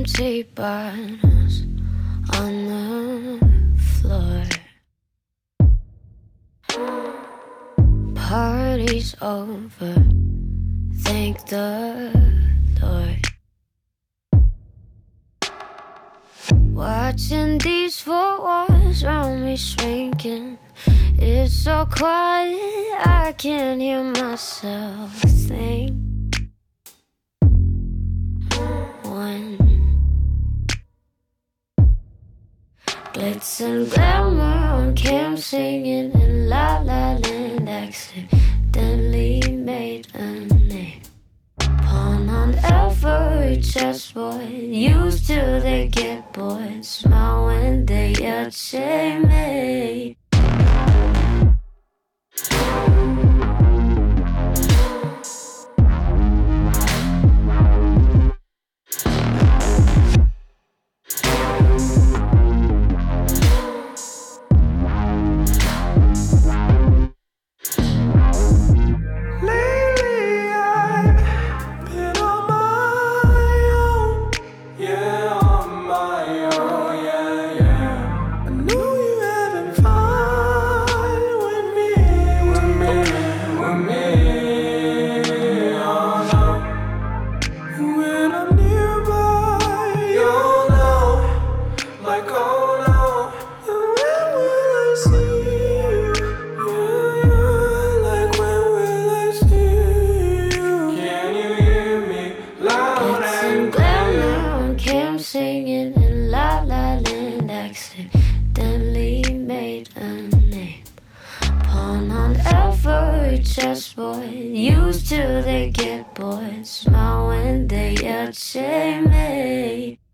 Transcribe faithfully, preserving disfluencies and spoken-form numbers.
empty bottles on the floor. Party's over, thank the Lord. Watching these four walls around me shrinking. It's so quiet, I can't hear myself think. One glitz and glamour on cam, singing in La La Land, accidentally made a name. Pawn on every chessboard, used till they get bored. Smile when they are checkmate. Singing in La La Land, accidentally made a name. Pawn on every chessboard, used till they get bored. Smile when they are checkmate.